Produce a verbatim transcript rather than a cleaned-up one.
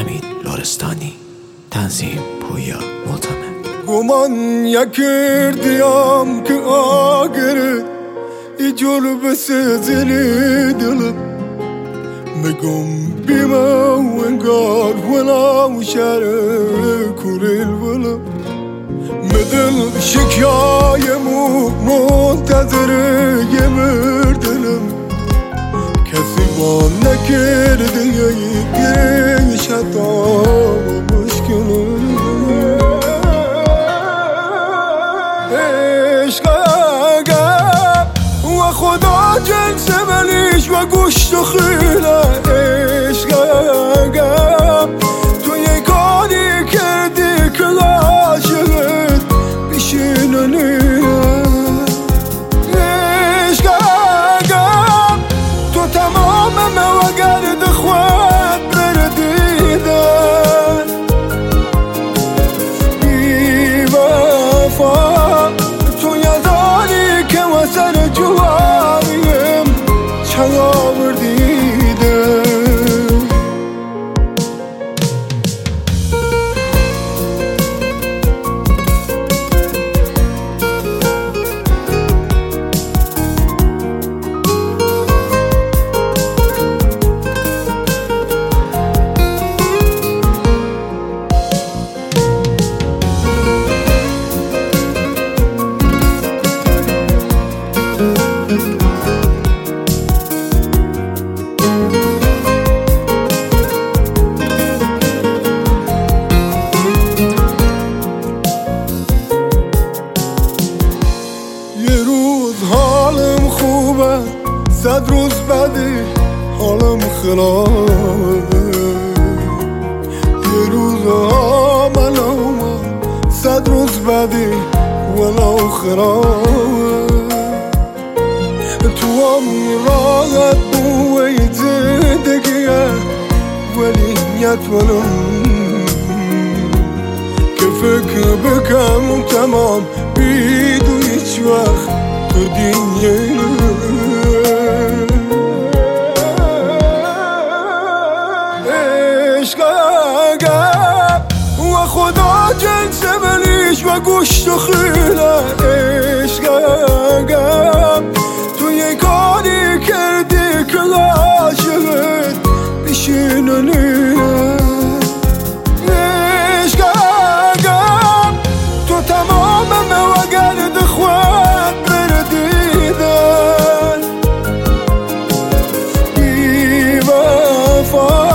امین لرستانی. تنظیم پویا معتمد. گمان یکردیم که آگرد ای جلب سزلی دلم مگم بیما و انگار ولا شره کوریل ولا مدل شکایمو منتظر یمر دلم کسی با نکرده یه گریش حتی مشکلم خدا جنس ملیش و گوشت و خیله عشقم تو یه کاری کردی که عاشقت بشیننی عشقم تو تمام موگرد خود بردیدن بی وفا تو یادانی که وسر جواریم چلا بردیده صد روز بعدی حالم خرابه یه روز آمن اومد صد روز بعدی ولو خرابه تو هم راحت بوی زندگیه ولی نیت ولم که فکر بکم تمام بیدو هیچ وقت تو دنیای و خدا جنس ملیش و گوشت و خیله عشقم تو یه کاری کردی که عاشقت بشیننی عشقم تو تمام موگرد خود بردیدن بی وفا